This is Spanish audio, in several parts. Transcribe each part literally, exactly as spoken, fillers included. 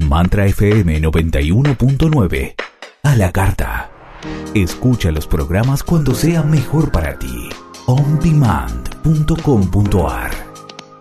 Mantra F M noventa y uno punto nueve. A la carta. Escucha los programas cuando sea mejor para ti. on demand punto com punto a r.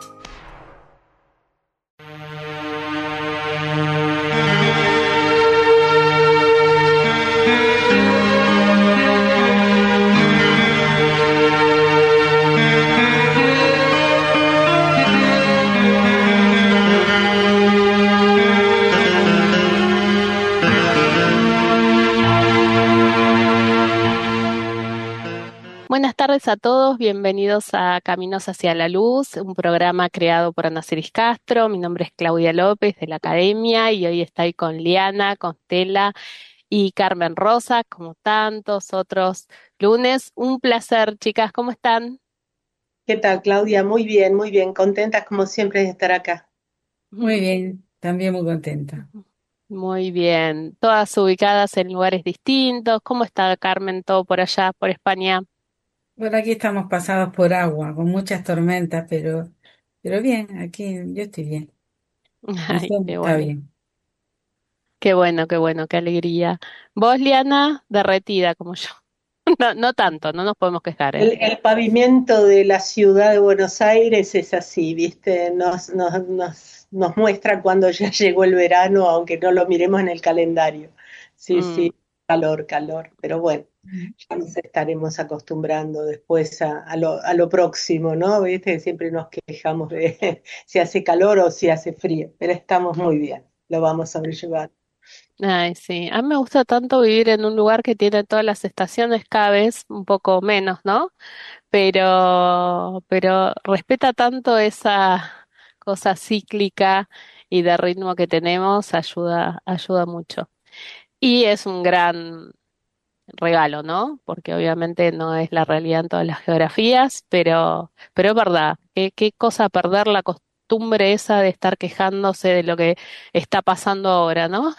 Buenas tardes a todos, bienvenidos a Caminos hacia la Luz, un programa creado por Ana Ceris Castro. Mi nombre es Claudia López de la Academia y hoy estoy con Liana, con Stella y Carmen Rosa, como tantos otros lunes. Un placer, chicas, ¿cómo están? ¿Qué tal, Claudia? Muy bien, muy bien. Contentas como siempre de estar acá. Muy bien, también muy contenta. Muy bien, todas ubicadas en lugares distintos. ¿Cómo está Carmen, todo por allá, por España? Bueno, aquí estamos pasados por agua, con muchas tormentas, pero, pero bien, aquí yo estoy bien. El Ay, tiempo qué está bueno. bien. Qué bueno, qué bueno, qué alegría. Vos, Liana, derretida como yo. No, no tanto, no nos podemos quejar, ¿eh? El, el pavimento de la ciudad de Buenos Aires es así, ¿viste? Nos, nos, nos, nos muestra cuando ya llegó el verano, aunque no lo miremos en el calendario. Sí, Mm, sí, calor, calor. Pero bueno, ya nos estaremos acostumbrando después a, a lo, a lo próximo, ¿no? ¿Viste? Siempre nos quejamos de si hace calor o si hace frío, pero estamos muy bien, lo vamos a sobrellevar. ay, sí. A mí me gusta tanto vivir en un lugar que tiene todas las estaciones, cada vez un poco menos, ¿no? Pero, pero respeta tanto esa cosa cíclica y de ritmo que tenemos, ayuda, ayuda mucho. Y es un gran regalo, ¿no? Porque obviamente no es la realidad en todas las geografías, pero, pero es verdad. ¿Qué, qué cosa perder la costumbre esa de estar quejándose de lo que está pasando ahora, ¿no?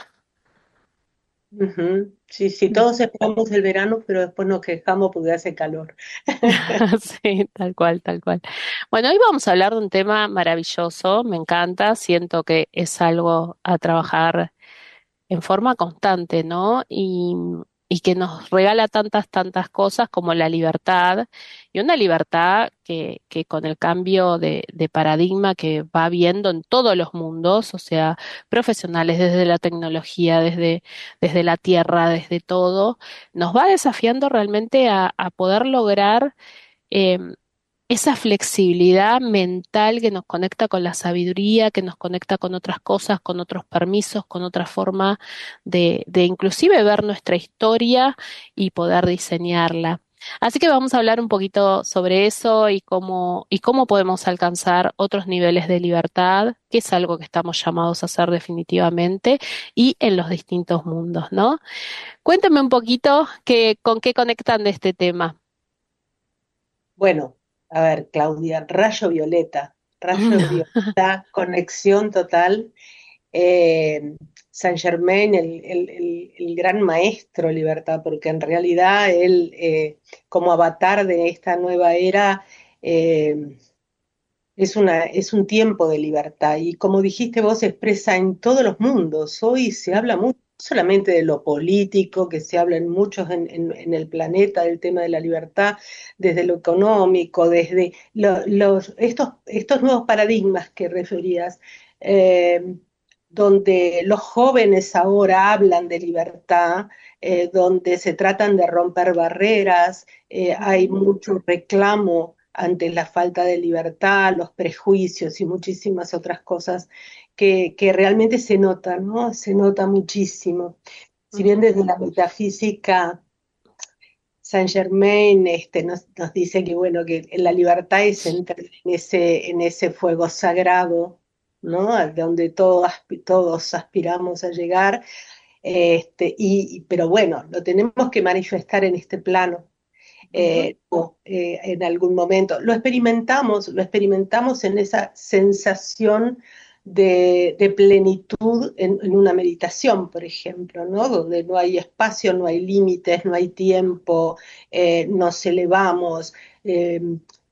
Ujú. Sí, sí, todos esperamos el verano, pero después nos quejamos porque hace calor. Sí, tal cual, tal cual. Bueno, hoy vamos a hablar de un tema maravilloso, me encanta, siento que es algo a trabajar en forma constante, ¿no? Y, y que nos regala tantas, tantas cosas como la libertad, y una libertad que, que con el cambio de, de paradigma que va habiendo en todos los mundos, o sea, profesionales, desde la tecnología, desde, desde la tierra, desde todo, nos va desafiando realmente a, a poder lograr em, esa flexibilidad mental que nos conecta con la sabiduría, que nos conecta con otras cosas, con otros permisos, con otra forma de, de inclusive ver nuestra historia y poder diseñarla. Así que vamos a hablar un poquito sobre eso y cómo, y cómo podemos alcanzar otros niveles de libertad, que es algo que estamos llamados a hacer definitivamente, y en los distintos mundos, ¿no? Cuéntame un poquito que, con qué conectan de este tema. Bueno, a ver, Claudia, rayo violeta, rayo violeta, conexión total. Eh, Saint Germain, el, el- el- el gran maestro libertad, porque en realidad él, eh, como avatar de esta nueva era, eh, es una, es un tiempo de libertad y como dijiste vos, se expresa en todos los mundos. Hoy se habla mucho, no solamente de lo político, que se habla en muchos en, en- en el planeta del tema de la libertad, desde lo económico, desde lo- los, estos, estos nuevos paradigmas que referías, eh, donde los jóvenes ahora hablan de libertad, eh, donde se tratan de romper barreras, eh, hay mucho reclamo ante la falta de libertad, los prejuicios y muchísimas otras cosas que, que realmente se notan, ¿no? Se nota muchísimo. Si bien Ujú. desde la metafísica Saint Germain este, nos, nos dice que, bueno, que la libertad es entrar en ese, en ese fuego sagrado, ¿no? A donde todos, aspi- todos aspiramos a llegar, este, y, pero bueno, lo tenemos que manifestar en este plano Ujú. eh, o, eh, en algún momento. Lo experimentamos, lo experimentamos en esa sensación de, de plenitud en, en, una meditación, por ejemplo, ¿no? Donde no hay espacio, no hay límites, no hay tiempo, eh, nos elevamos. Eh,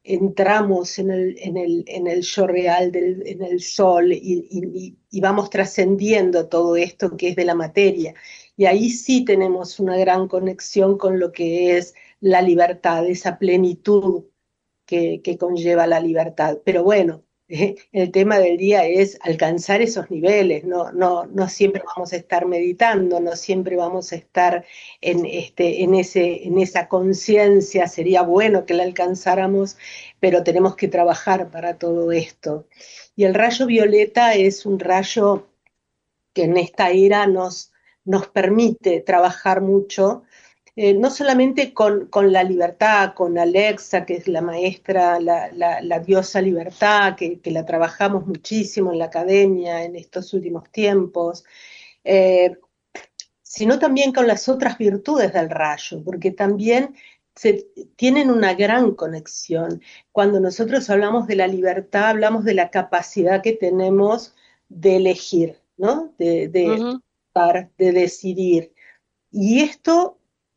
entramos en el, en el, en el yo real, del, en el sol, y, y, y vamos trascendiendo todo esto que es de la materia. Y ahí sí tenemos una gran conexión con lo que es la libertad, esa plenitud que, que conlleva la libertad. Pero bueno, eh, el tema del día es alcanzar esos niveles, no, no, no siempre vamos a estar meditando, no siempre vamos a estar en, este, en, ese, en esa conciencia, sería bueno que la alcanzáramos, pero tenemos que trabajar para todo esto. Y el rayo violeta es un rayo que en esta era nos, nos permite trabajar mucho, eh, no solamente con, con, la libertad, con Alexa, que es la maestra, la, la, la diosa libertad, que, que, la trabajamos muchísimo en la academia en estos últimos tiempos, eh, sino también con las otras virtudes del rayo, porque también se, tienen una gran conexión. Cuando nosotros hablamos de la libertad, hablamos de la capacidad que tenemos de elegir, ¿no? De, de, Ujú. de decidir. Y esto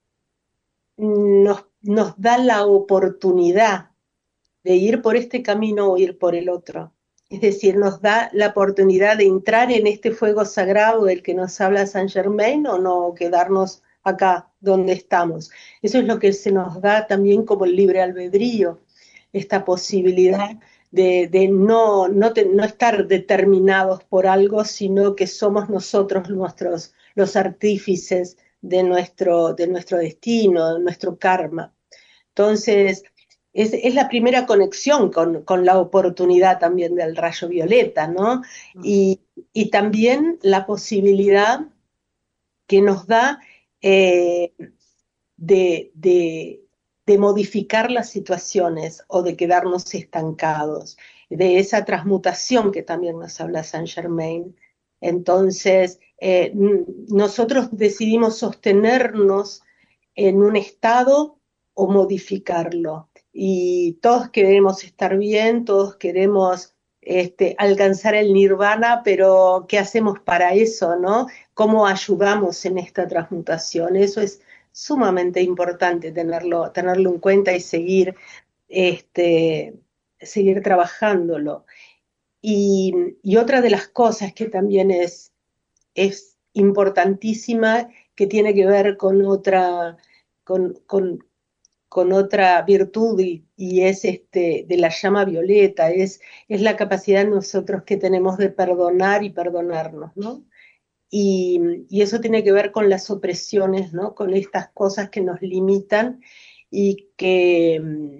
nos, nos da la oportunidad de ir por este camino o ir por el otro. Es decir, nos da la oportunidad de entrar en este fuego sagrado del que nos habla Saint Germain o no quedarnos acá donde estamos. Eso es lo que se nos da también como el libre albedrío, esta posibilidad de, de no, no, te, no estar determinados por algo, sino que somos nosotros nuestros, los artífices de nuestro, de nuestro destino, de nuestro karma. Entonces, es, es la primera conexión con, con, la oportunidad también del rayo violeta, ¿no? Y, y también la posibilidad que nos da eh, de, de, de modificar las situaciones o de quedarnos estancados, de esa transmutación que también nos habla Saint Germain. Entonces, eh, nosotros decidimos sostenernos en un estado o modificarlo. Y todos queremos estar bien, todos queremos este, alcanzar el nirvana, pero ¿qué hacemos para eso, no? ¿Cómo ayudamos en esta transmutación? Eso es sumamente importante tenerlo, tenerlo en cuenta y seguir, este, seguir trabajándolo. Y, y otra de las cosas que también es, es importantísima, que tiene que ver con otra, con, con, con otra virtud y, y es este, de la llama violeta, es, es la capacidad nosotros que tenemos de perdonar y perdonarnos, ¿no? Y, y eso tiene que ver con las opresiones, ¿no? Con estas cosas que nos limitan y que,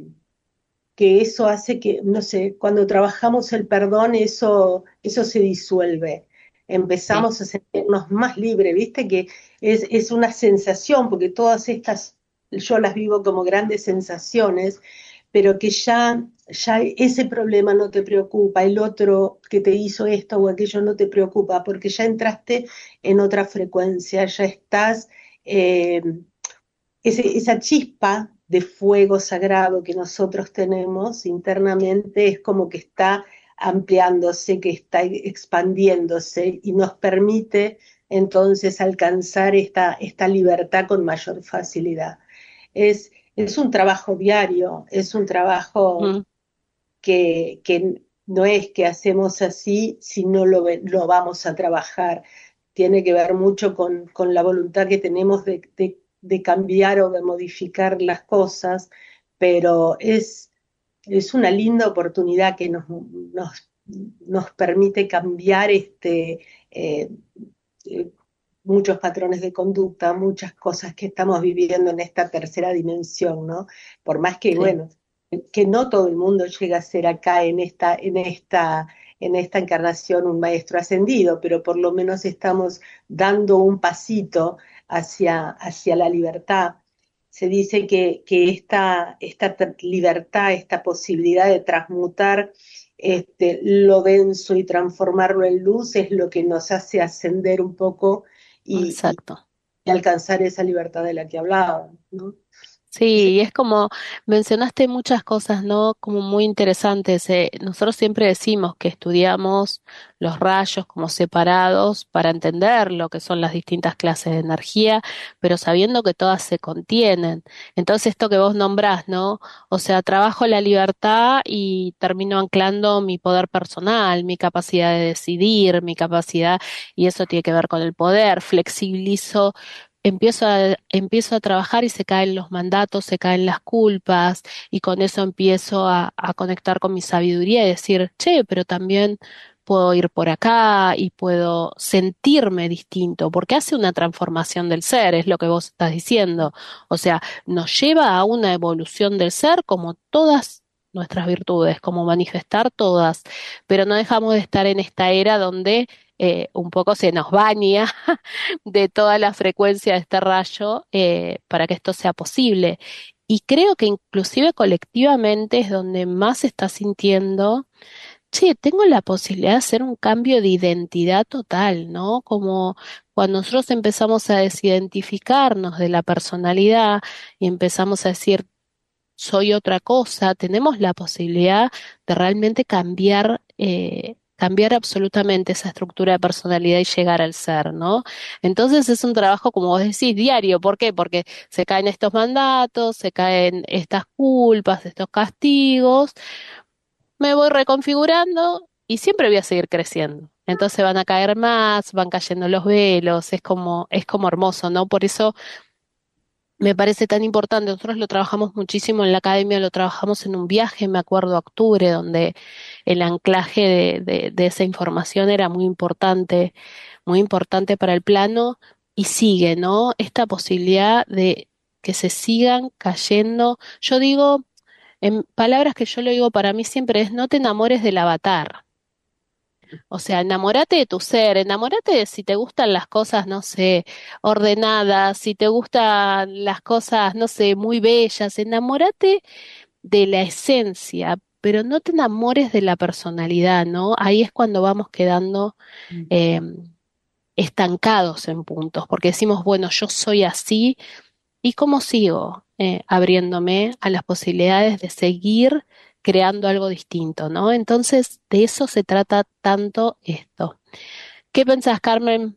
que eso hace que, no sé, cuando trabajamos el perdón, eso, eso se disuelve. Sí. Empezamos a sentirnos más libres, ¿viste? Que es, es una sensación, porque todas estas, yo las vivo como grandes sensaciones, pero que ya, ya ese problema no te preocupa, el otro que te hizo esto o aquello no te preocupa, porque ya entraste en otra frecuencia, ya estás, eh, ese, esa chispa de fuego sagrado que nosotros tenemos internamente es como que está ampliándose, que está expandiéndose y nos permite entonces alcanzar esta, esta libertad con mayor facilidad. Es, es un trabajo diario, es un trabajo Mm. que, que no es que hacemos así si no lo, lo vamos a trabajar. Tiene que ver mucho con, con la voluntad que tenemos de, de, de, cambiar o de modificar las cosas, pero es, es una linda oportunidad que nos, nos, nos permite cambiar este, eh, eh, muchos patrones de conducta, muchas cosas que estamos viviendo en esta tercera dimensión, ¿no? Por más que, Sí. bueno, que no todo el mundo llega a ser acá en esta, en esta, en esta encarnación un maestro ascendido, pero por lo menos estamos dando un pasito hacia, hacia la libertad. Se dice que, que esta, esta libertad, esta posibilidad de transmutar este, lo denso y transformarlo en luz es lo que nos hace ascender un poco y, y, Exacto. y alcanzar esa libertad de la que hablaban, ¿no? Sí, y es como mencionaste muchas cosas, ¿no? Como muy interesantes. Eh, nosotros siempre decimos que estudiamos los rayos como separados para entender lo que son las distintas clases de energía, pero sabiendo que todas se contienen. Entonces, esto que vos nombrás, ¿no? O sea, trabajo la libertad y termino anclando mi poder personal, mi capacidad de decidir, mi capacidad, y eso tiene que ver con el poder. Flexibilizo. Empiezo a, empiezo a trabajar y se caen los mandatos, se caen las culpas, y con eso empiezo a, a conectar con mi sabiduría y decir, che, pero también puedo ir por acá y puedo sentirme distinto, porque hace una transformación del ser, es lo que vos estás diciendo. O sea, nos lleva a una evolución del ser como todas nuestras virtudes, como manifestar todas, pero no dejamos de estar en esta era donde eh, un poco se nos baña de toda la frecuencia de este rayo eh, para que esto sea posible. Y creo que inclusive colectivamente es donde más se está sintiendo, che, tengo la posibilidad de hacer un cambio de identidad total, ¿no? Como cuando nosotros empezamos a desidentificarnos de la personalidad y empezamos a decir, soy otra cosa, tenemos la posibilidad de realmente cambiar, eh, cambiar absolutamente esa estructura de personalidad y llegar al ser, ¿no? Entonces es un trabajo, como vos decís, diario. ¿Por qué? Porque se caen estos mandatos, se caen estas culpas, estos castigos, me voy reconfigurando y siempre voy a seguir creciendo. Entonces van a caer más, van cayendo los velos, es como, es como hermoso, ¿no? Por eso me parece tan importante. Nosotros lo trabajamos muchísimo en la academia, lo trabajamos en un viaje, me acuerdo, a octubre, donde el anclaje de, de, de esa información era muy importante, muy importante para el plano, y sigue, ¿no? Esta posibilidad de que se sigan cayendo. Yo digo, en palabras que yo lo digo para mí siempre es, no te enamores del avatar. O sea, enamórate de tu ser, enamórate de si te gustan las cosas, no sé, ordenadas, si te gustan las cosas, no sé, muy bellas, enamórate de la esencia, pero no te enamores de la personalidad, ¿no? Ahí es cuando vamos quedando eh, estancados en puntos, porque decimos, bueno, yo soy así, ¿y cómo sigo eh, abriéndome a las posibilidades de seguir creando algo distinto, ¿no? Entonces, de eso se trata tanto esto. ¿Qué pensás, Carmen?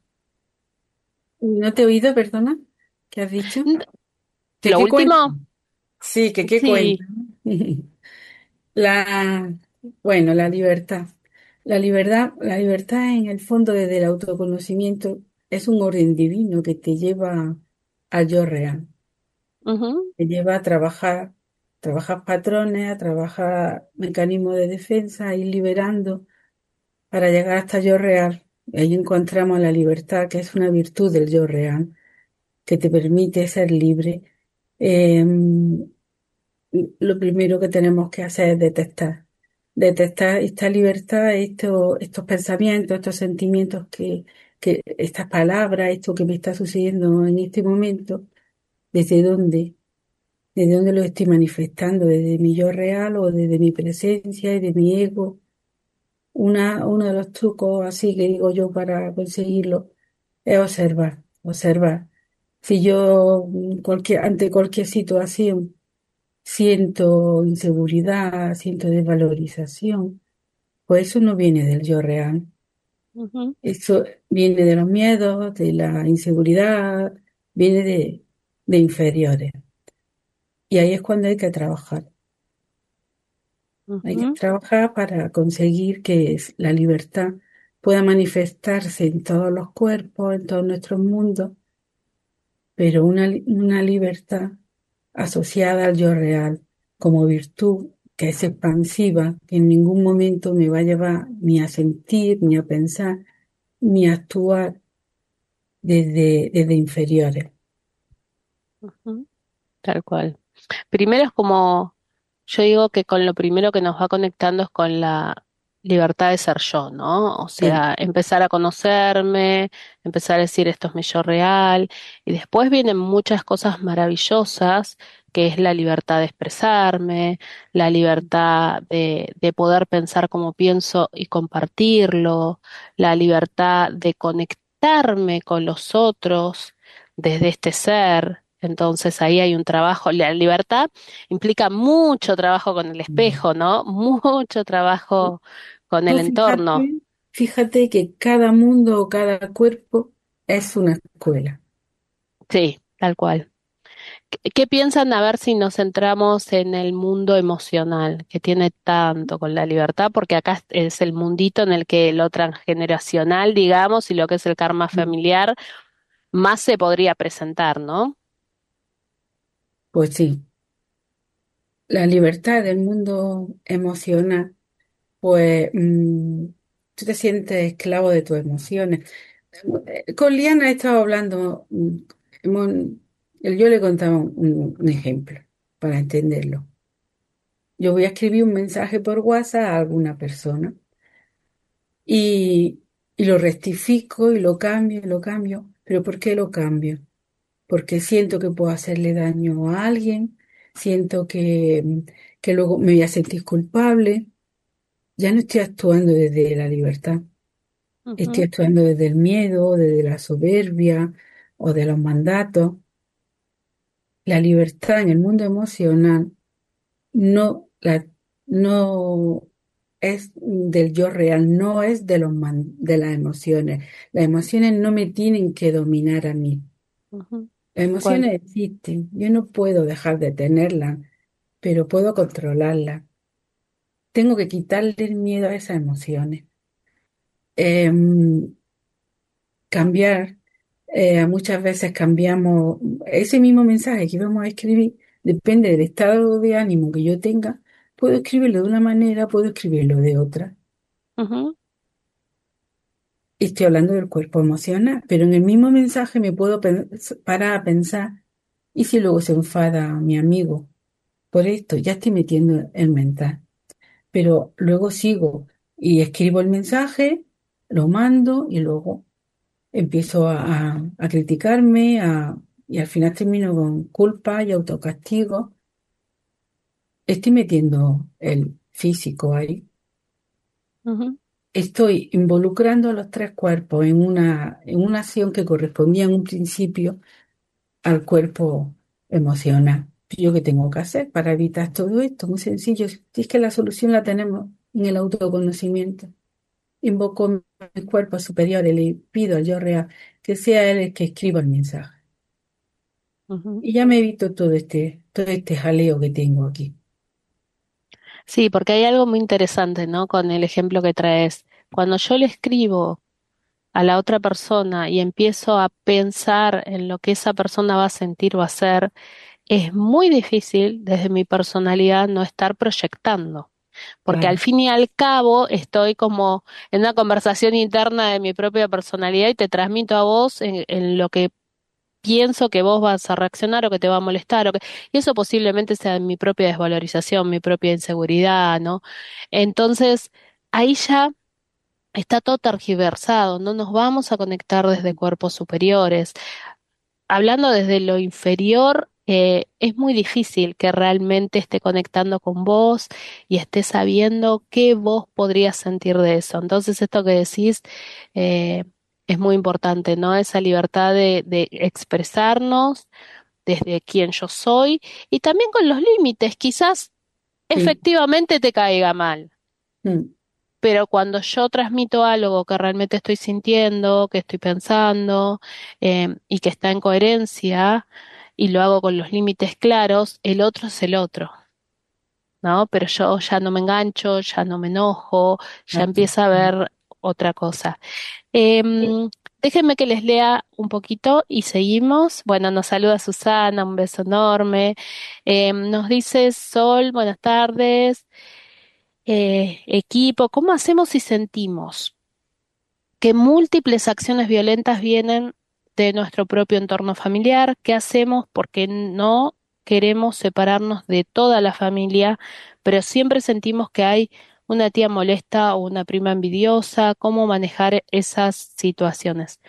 ¿No te he oído, perdona? ¿Qué has dicho? N- ¿Que ¿Lo qué cuento? último? Sí, que qué cuento. Sí. La, bueno, la libertad. La libertad, la libertad en el fondo desde el autoconocimiento es un orden divino que te lleva al yo real. Ujú, Te lleva a trabajar, trabajar patrones, a trabajar mecanismos de defensa, a ir liberando para llegar hasta yo real. Y ahí encontramos la libertad, que es una virtud del yo real, que te permite ser libre. Em, lo primero que tenemos que hacer es detectar. Detectar esta libertad, esto- estos pensamientos, estos sentimientos que, que, estas palabras, esto que me está sucediendo en este momento, ¿desde dónde? ¿Desde dónde lo estoy manifestando? ¿Desde mi yo real o desde mi presencia y de mi ego? Una, uno de los trucos así que digo yo para conseguirlo es observar, observar. Si yo mm, cualquier, ante cualquier situación siento inseguridad, siento desvalorización, pues eso no viene del yo real. ujú, Eso viene de los miedos, de la inseguridad, viene de, de inferiores. Y ahí es cuando hay que trabajar. Hay que ujú, trabajar para conseguir que es- la libertad pueda manifestarse en todos los cuerpos, en todos nuestros mundos, pero una, li- una libertad asociada al yo real como virtud que es expansiva, que en ningún momento me va a llevar ni a sentir, ni a pensar, ni a actuar desde, desde inferiores. ujú. Tal cual. Primero es como, yo digo que con lo primero que nos va conectando es con la libertad de ser yo, ¿no? O Sí, sea, empezar a conocerme, empezar a decir esto es mi yo real, y después vienen muchas cosas maravillosas, que es la libertad de expresarme, la libertad de, de poder pensar como pienso y compartirlo, la libertad de conectarme con los otros desde este ser. Entonces ahí hay un trabajo. La libertad implica mucho trabajo con el Mm. espejo, ¿no? Mucho trabajo con el Tú entorno. fíjate, fíjate que cada mundo o cada cuerpo es una escuela. Sí, tal cual. ¿Qué, qué piensan a ver si nos centramos en el mundo emocional, que tiene tanto con la libertad? Porque acá es es el mundito en el que lo transgeneracional, digamos, y lo que es el karma Mm. familiar, más se podría presentar, ¿no? Pues sí, la libertad del mundo emocional, pues mm, tú te sientes esclavo de tus emociones. Eh, Con Liana he estado hablando, mm, hemos- yo le contaba un, un ejemplo para entenderlo. Yo voy a escribir un mensaje por WhatsApp a alguna persona y, y lo rectifico y lo cambio y lo cambio. ¿Pero por qué lo cambio? Porque siento que puedo hacerle daño a alguien, siento que, mm, que luego me voy a sentir culpable. Ya no estoy actuando desde la libertad, estoy Ujú, actuando desde el miedo, desde la soberbia o de los mandatos. La libertad en el mundo emocional no, la, no es del yo real, no es de los man- de las emociones. Las emociones no me tienen que dominar a mí. ujú. Las ¿Cuál? emociones existen, yo no puedo dejar de tenerlas, pero puedo controlarlas. Tengo que quitarle el miedo a esas emociones. Em, cambiar, eh, muchas veces cambiamos ese mismo mensaje que vamos a escribir, depende del estado de ánimo que yo tenga. Puedo escribirlo de una manera, puedo escribirlo de otra. Ujú, Estoy hablando del cuerpo emocional, pero en el mismo mensaje me puedo pen- parar a pensar, ¿y si luego se enfada mi amigo por esto? Ya estoy metiendo el mental, pero luego sigo y escribo el mensaje, lo mando y luego empiezo a, a- a criticarme a- y al final termino con culpa y autocastigo. Estoy metiendo el físico ahí. ujú, Estoy involucrando a los tres cuerpos en una, en una acción que correspondía en un principio al cuerpo emocional. ¿Yo qué tengo que hacer para evitar todo esto? Muy sencillo. Si es que la solución la tenemos en el autoconocimiento. Invoco mi cuerpo superior y le pido al yo real que sea él el que escriba el mensaje. ujú. Y ya me evito todo este, todo este jaleo que tengo aquí. Sí, porque hay algo muy interesante, ¿no? Con el ejemplo que traes. Cuando yo le escribo a la otra persona y empiezo a pensar en lo que esa persona va a sentir o hacer, es muy difícil desde mi personalidad no estar proyectando, porque al Claro, fin y al cabo estoy como en una conversación interna de mi propia personalidad y te transmito a vos en, en lo que pienso que vos vas a reaccionar o que te va a molestar, o que, y eso posiblemente sea mi propia desvalorización, mi propia inseguridad, ¿no? Entonces, ahí ya está todo tergiversado, no nos vamos a conectar desde cuerpos superiores. Hablando desde lo inferior, eh, es muy difícil que realmente esté conectando con vos y esté sabiendo qué vos podrías sentir de eso. Entonces, esto que decís eh, es muy importante, ¿no? Esa libertad de, de expresarnos desde quién yo soy y también con los límites. Quizás sí. efectivamente te caiga mal, Mm. pero cuando yo transmito algo que realmente estoy sintiendo, que estoy pensando, eh, y que está en coherencia, y lo hago con los límites claros, el otro es el otro, ¿no? Pero yo ya no me engancho, ya no me enojo, ya Exacto. empieza a ver otra cosa. Em, déjenme que les lea un poquito y seguimos. Bueno, nos saluda Susana, un beso enorme. Em, nos dice Sol, buenas tardes. Eh, equipo, ¿cómo hacemos si sentimos que múltiples acciones violentas vienen de nuestro propio entorno familiar? ¿Qué hacemos porque no queremos separarnos de toda la familia, pero siempre sentimos que hay una tía molesta o una prima envidiosa? ¿Cómo manejar esas situaciones?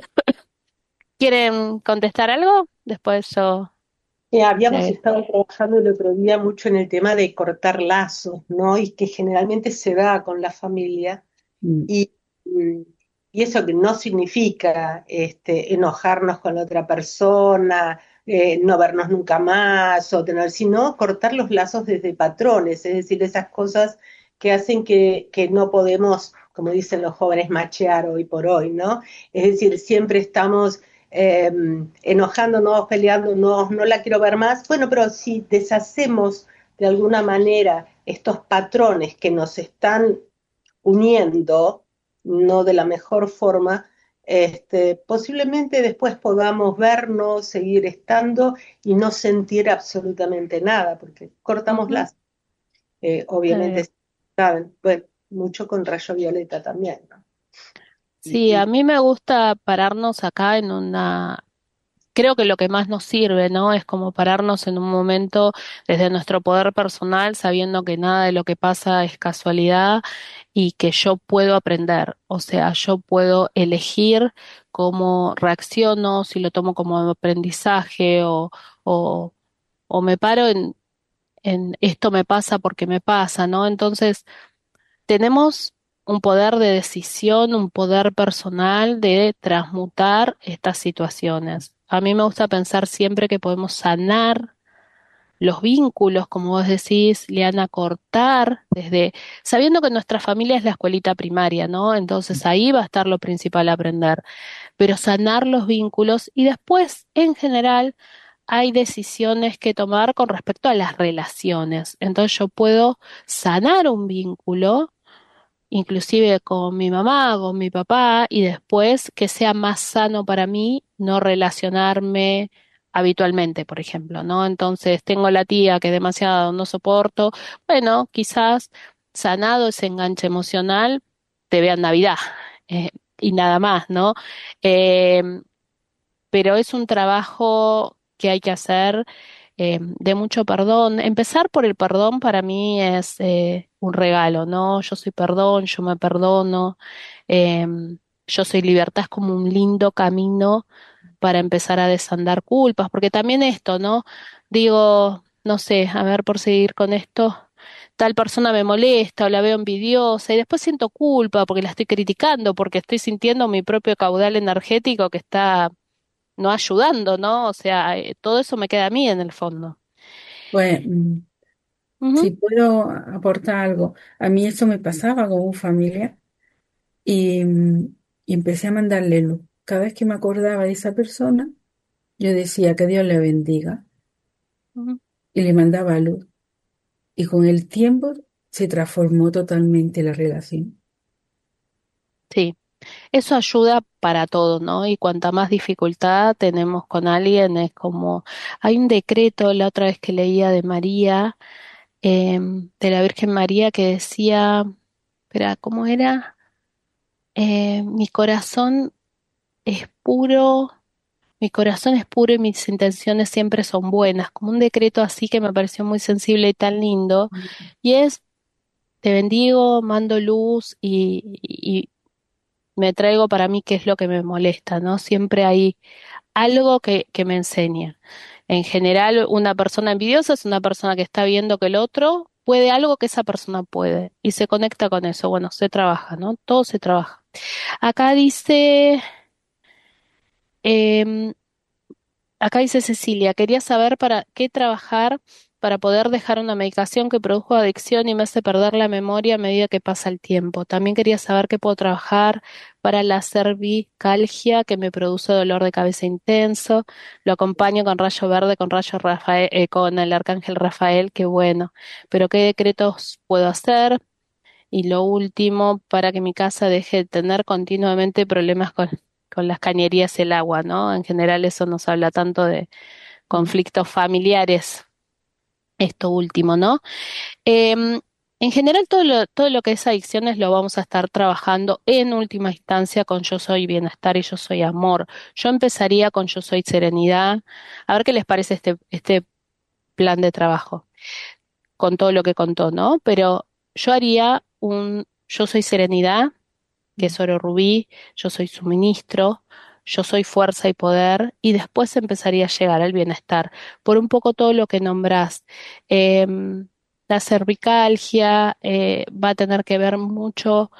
¿Quieren contestar algo? Después yo Eh, habíamos le... estado trabajando el otro día mucho en el tema de cortar lazos, ¿no? Y que generalmente se da con la familia. Mm. Y, mm, y eso que no significa este, enojarnos con la otra persona. eh, no vernos nunca más, o tener, sino cortar los lazos desde patrones, es decir, esas cosas que hacen que, que no podemos, como dicen los jóvenes, machear hoy por hoy, ¿no? Es decir, siempre estamos eh, enojándonos, peleándonos, no la quiero ver más. Bueno, pero si deshacemos de alguna manera estos patrones que nos están uniendo, no de la mejor forma, este, posiblemente después podamos vernos, seguir estando y no sentir absolutamente nada, porque cortamos Ujú, las, eh, está bien. obviamente, saben, bueno, mucho con rayo violeta también, ¿no? Y, Sí, a y mí me gusta pararnos acá en una, creo que lo que más nos sirve, ¿no? Es como pararnos en un momento desde nuestro poder personal, sabiendo que nada de lo que pasa es casualidad y que yo puedo aprender. O sea, yo puedo elegir cómo reacciono, si lo tomo como aprendizaje o, o, o me paro en, en esto me pasa porque me pasa, ¿no? Entonces, tenemos un poder de decisión, un poder personal de transmutar estas situaciones. A mí me gusta pensar siempre que podemos sanar los vínculos, como vos decís, Liana, cortar desde, sabiendo que nuestra familia es la escuelita primaria, ¿no? Entonces ahí va a estar lo principal a aprender, pero sanar los vínculos y después, en general, hay decisiones que tomar con respecto a las relaciones. Entonces yo puedo sanar un vínculo inclusive con mi mamá, con mi papá, y después que sea más sano para mí no relacionarme habitualmente, por ejemplo, ¿no? Entonces tengo la tía que demasiado no soporto, bueno, quizás sanado ese enganche emocional, te vea en Navidad, eh, y nada más, ¿no? Em, pero es un trabajo que hay que hacer eh, de mucho perdón. Empezar por el perdón para mí es eh, un regalo, ¿no? Yo soy perdón, yo me perdono, em, yo soy libertad, es como un lindo camino para empezar a desandar culpas, porque también esto, ¿no? Digo, no sé, a ver, por seguir con esto. Tal persona me molesta o la veo envidiosa y después siento culpa porque la estoy criticando, porque estoy sintiendo mi propio caudal energético que está no ayudando, ¿no? O sea, eh, todo eso me queda a mí en el fondo. Pues, mm, Ujú, si puedo aportar algo, a mí eso me pasaba con un familia y, mm, y empecé a mandarle luz. Cada vez que me acordaba de esa persona, yo decía que Dios le bendiga ujú. y le mandaba luz. Y con el tiempo se transformó totalmente la relación. Sí, eso ayuda para todo, ¿no? Y cuanta más dificultad tenemos con alguien, es como, hay un decreto la otra vez que leía de María, em, de la Virgen María, que decía, espera, ¿cómo era? Eh, mi corazón es puro, mi corazón es puro y mis intenciones siempre son buenas, como un decreto así que me pareció muy sensible y tan lindo. Y es te bendigo, mando luz y, y me traigo para mí qué es lo que me molesta, ¿no? Siempre hay algo que, que me enseña. En general, una persona envidiosa es una persona que está viendo que el otro puede algo que esa persona puede y se conecta con eso. Bueno, se trabaja, ¿no? Todo se trabaja. Acá dice, em, acá dice Cecilia, quería saber para qué trabajar para poder dejar una medicación que produjo adicción y me hace perder la memoria a medida que pasa el tiempo. También quería saber qué puedo trabajar para la cervicalgia que me produce dolor de cabeza intenso. Lo acompaño con rayo verde, con rayo Rafael, eh, con el arcángel Rafael, qué bueno. Pero qué decretos puedo hacer. Y lo último, para que mi casa deje de tener continuamente problemas con, con las cañerías y el agua, ¿no? En general eso nos habla tanto de conflictos familiares, esto último, ¿no? Em, en general todo lo, todo lo que es adicciones lo vamos a estar trabajando en última instancia con Yo Soy Bienestar y Yo Soy Amor. Yo empezaría con Yo Soy Serenidad. A ver qué les parece este, este plan de trabajo con todo lo que contó, ¿no? Pero yo haría un Yo Soy Serenidad que es oro rubí, yo soy suministro, yo soy fuerza y poder, y después empezaría a llegar al bienestar, por un poco todo lo que nombrás. Em, la cervicalgia eh, va a tener que ver mucho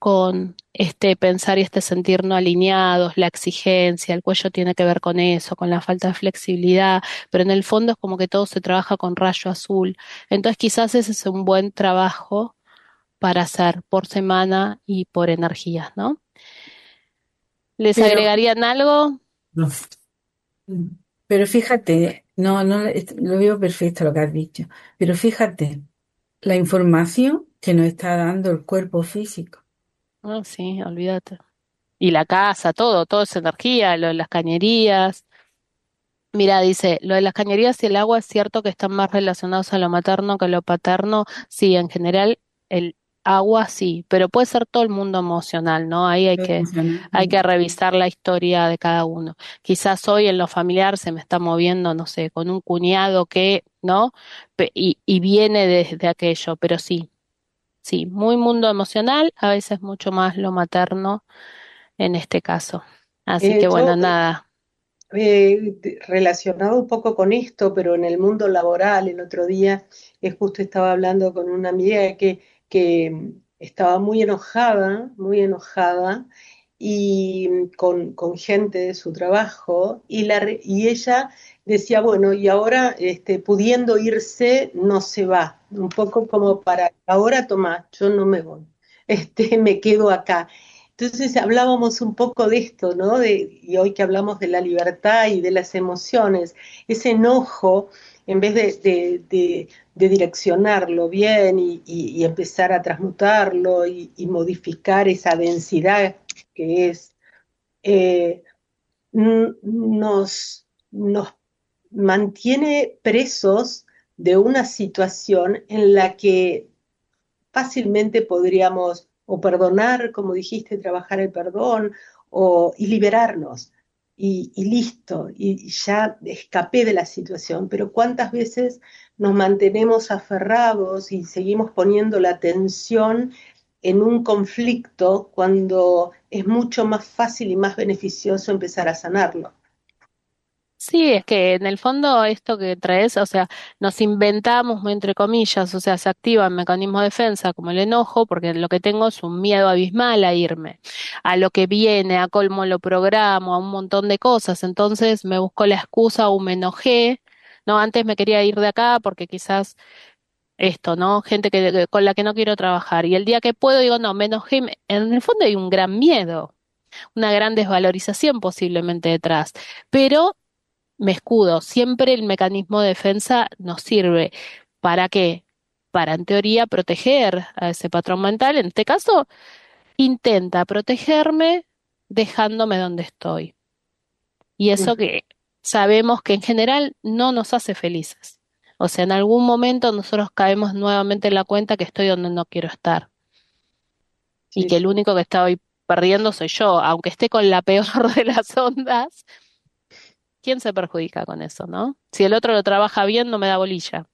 con este pensar y este sentir no alineados, la exigencia, el cuello tiene que ver con eso, con la falta de flexibilidad, pero en el fondo es como que todo se trabaja con rayo azul. Entonces quizás ese es un buen trabajo para hacer por semana y por energías, ¿no? ¿Les Pero, agregarían algo? no. Pero fíjate, no, no, es- lo veo perfecto lo que has dicho, pero fíjate la información que nos está dando el cuerpo físico. Ah, sí, olvídate. Y la casa, todo, todo es energía, lo de las cañerías. Mira, dice, lo de las cañerías y el agua es cierto que están más relacionados a lo materno que a lo paterno. Sí, en general el agua sí, pero puede ser todo el mundo emocional, ¿no? Ahí hay Todo que, emocional. hay que Mm. revisar la historia de cada uno. Quizás hoy en lo familiar se me está moviendo, no sé, con un cuñado que, ¿no? Pe- Y, y viene desde aquello, pero sí, sí, muy mundo emocional, a veces mucho más lo materno en este caso. Así Eh, que bueno, yo, nada. eh, de- relacionado un poco con esto, pero en el mundo laboral, el otro día eh, justo estaba hablando con una amiga que, que mm, estaba muy enojada, muy enojada, y mm, con, con gente de su trabajo, y, la, re- y ella decía, bueno, y ahora este, pudiendo irse, no se va, un poco como para, ahora toma, yo no me voy, este, me quedo acá. Entonces hablábamos un poco de esto, ¿no? De, y hoy que hablamos de la libertad y de las emociones, ese enojo, en vez de, de, de, de direccionarlo bien y, y, y, empezar a transmutarlo y, y, modificar esa densidad que es, eh, nos, nos mantiene presos de una situación en la que fácilmente podríamos o perdonar, como dijiste, trabajar el perdón o, y liberarnos. Y, y listo, y ya escapé de la situación, pero ¿cuántas veces nos mantenemos aferrados y seguimos poniendo la atención en un conflicto cuando es mucho más fácil y más beneficioso empezar a sanarlo? Sí, es que en el fondo esto que traes, o sea, nos inventamos, muy entre comillas, o sea, se activan mecanismos de defensa como el enojo, porque lo que tengo es un miedo abismal a irme, a lo que viene, a cómo lo programo, a un montón de cosas. Entonces me busco la excusa o me enojé, no, antes me quería ir de acá porque quizás esto, ¿no? Gente que, que- con la que no quiero trabajar. Y el día que puedo digo, no, me enojé. me- En el fondo hay un gran miedo, una gran desvalorización posiblemente detrás. Pero me escudo. Siempre el mecanismo de defensa nos sirve. ¿Para qué? Para, en teoría, proteger a ese patrón mental. En este caso, intenta protegerme dejándome donde estoy. Y eso que sabemos que en general no nos hace felices. O sea, en algún momento nosotros caemos nuevamente en la cuenta que estoy donde no quiero estar y Sí, que el sí, único que estoy perdiendo soy yo, aunque esté con la peor de las ondas. ¿Quién se perjudica con eso, no? Si el otro lo trabaja bien, no me da bolilla.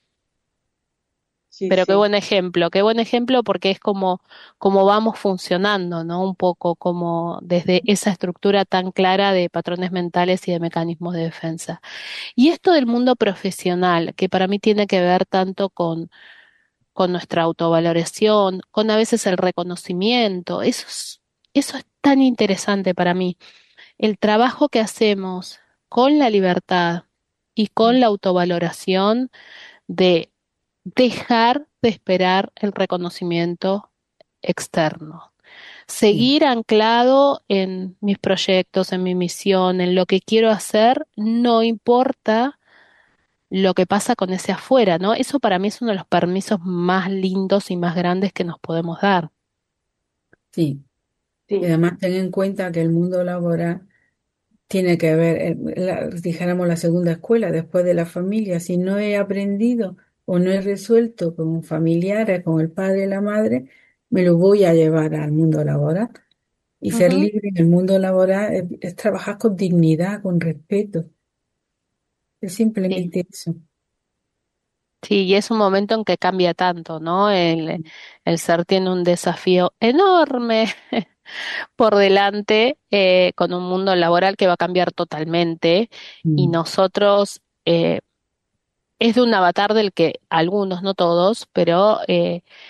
sí, Pero qué sí, buen ejemplo, qué buen ejemplo porque es como, como vamos funcionando, ¿no? Un poco como desde esa estructura tan clara de patrones mentales y de mecanismos de defensa. Y esto del mundo profesional, que para mí tiene que ver tanto con, con nuestra autovaloración, con a veces el reconocimiento, eso es, eso es tan interesante para mí. El trabajo que hacemos con la libertad y con la autovaloración de dejar de esperar el reconocimiento externo. Sí, Seguir anclado en mis proyectos, en mi misión, en lo que quiero hacer, no importa lo que pasa con ese afuera, ¿no? Eso para mí es uno de los permisos más lindos y más grandes que nos podemos dar. sí. Y sí. además ten en cuenta que el mundo laboral tiene que ver, eh, la- dijéramos, la segunda escuela después de la familia. Si no he aprendido o no he resuelto con familiares, con el padre y la madre, me lo voy a llevar al mundo laboral. Y ser Ujú. libre en el mundo laboral es, es trabajar con dignidad, con respeto. Es Sí, simplemente eso. sí, y es un momento en que cambia tanto, ¿no? El, el ser tiene un desafío enorme por delante, eh, con un mundo laboral que va a cambiar totalmente y Mm. nosotros, eh, es de un avatar del que algunos, no todos, pero eh,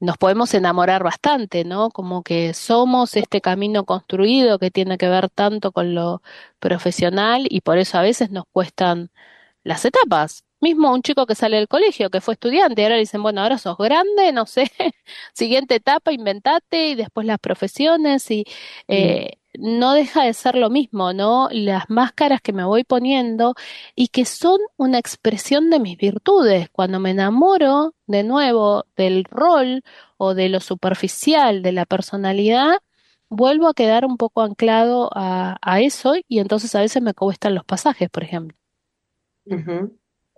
nos podemos enamorar bastante, ¿no? Como que somos este camino construido que tiene que ver tanto con lo profesional y por eso a veces nos cuestan las etapas. Mismo un chico que sale del colegio, que fue estudiante, y ahora le dicen, bueno, ahora sos grande, no sé, siguiente etapa, inventate, y después las profesiones, y Mm, eh, no deja de ser lo mismo, ¿no? Las máscaras que me voy poniendo y que son una expresión de mis virtudes. Cuando me enamoro de nuevo del rol o de lo superficial de la personalidad, vuelvo a quedar un poco anclado a, a eso y entonces a veces me cuestan los pasajes, por ejemplo. ujú.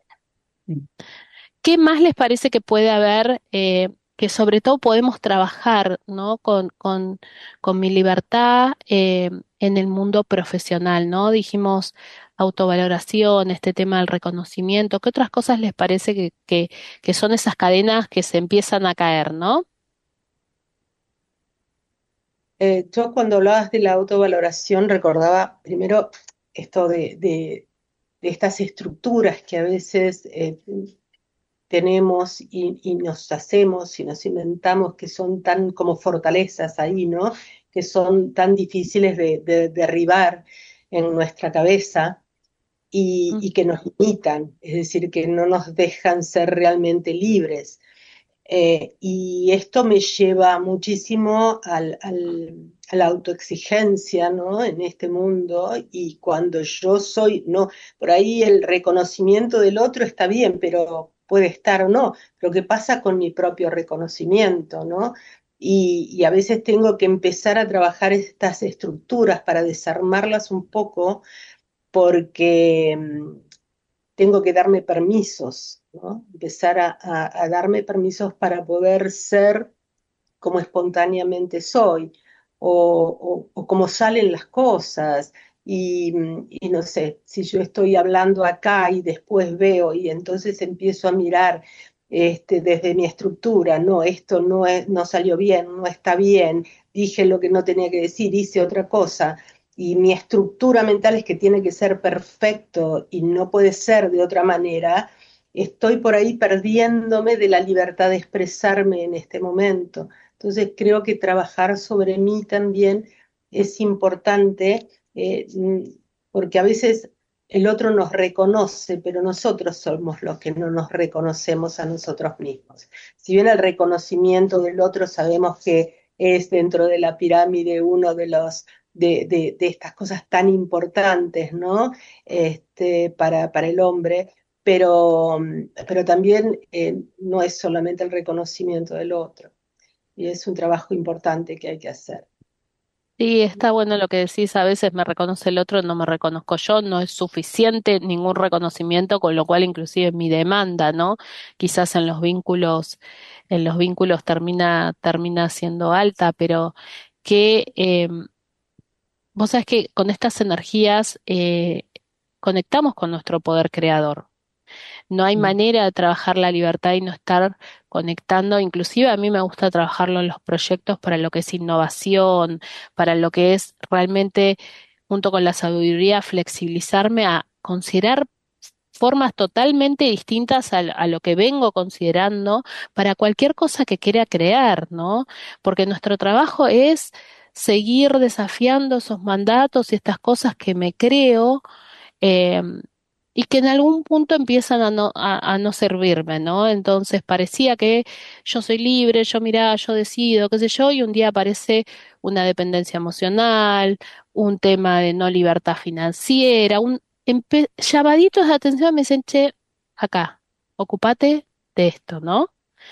¿Qué más les parece que puede haber, eh, que sobre todo podemos trabajar, ¿no? con, con, con mi libertad eh, en el mundo profesional, ¿no? Dijimos autovaloración, este tema del reconocimiento. ¿Qué otras cosas les parece que, que, que son esas cadenas que se empiezan a caer, ¿no? Eh, yo cuando hablabas de la autovaloración recordaba primero esto de, de- de estas estructuras que a veces eh, tenemos y, y nos hacemos y nos inventamos que son tan como fortalezas ahí, ¿no? Que son tan difíciles de, de derribar en nuestra cabeza y, Mm. y que nos limitan, es decir, que no nos dejan ser realmente libres. Eh, y esto me lleva muchísimo al, al- a la autoexigencia, ¿no? En este mundo, y cuando yo soy, no, por ahí el reconocimiento del otro está bien, pero puede estar o no, pero ¿qué pasa con mi propio reconocimiento, ¿no? Y, y a veces tengo que empezar a trabajar estas estructuras para desarmarlas un poco porque mm, tengo que darme permisos, ¿no? Empezar a, a- a darme permisos para poder ser como espontáneamente soy o, o- o como salen las cosas. Y, y no sé, si yo estoy hablando acá y después veo y entonces empiezo a mirar este, desde mi estructura, no, esto no, es, no salió bien, no está bien, dije lo que no tenía que decir, hice otra cosa, y mi estructura mental es que tiene que ser perfecto y no puede ser de otra manera, estoy por ahí perdiéndome de la libertad de expresarme en este momento. Entonces creo que trabajar sobre mí también es importante, eh, porque a veces el otro nos reconoce, pero nosotros somos los que no nos reconocemos a nosotros mismos. Si bien el reconocimiento del otro sabemos que es dentro de la pirámide uno de los de, de, de estas cosas tan importantes, ¿no? Este, para, para el hombre, pero, pero también eh, no es solamente el reconocimiento del otro, y es un trabajo importante que hay que hacer. Sí, está bueno lo que decís, a veces me reconoce el otro, no me reconozco yo, no es suficiente ningún reconocimiento, con lo cual inclusive mi demanda, ¿no? Quizás en los vínculos, en los vínculos termina, termina siendo alta, pero que eh, vos sabés que con estas energías eh, conectamos con nuestro poder creador. No hay manera de trabajar la libertad y no estar conectando. Inclusive a mí me gusta trabajarlo en los proyectos para lo que es innovación, para lo que es realmente, junto con la sabiduría, flexibilizarme a considerar formas totalmente distintas a, a lo que vengo considerando para cualquier cosa que quiera crear, ¿no? Porque nuestro trabajo es seguir desafiando esos mandatos y estas cosas que me creo eh, y que en algún punto empiezan a no, a, a no servirme, ¿no? Entonces parecía que yo soy libre, yo mirá, yo decido, qué sé yo, y un día aparece una dependencia emocional, un tema de no libertad financiera, un empe- llamaditos de atención me dicen, che, acá, ocupate de esto, ¿no?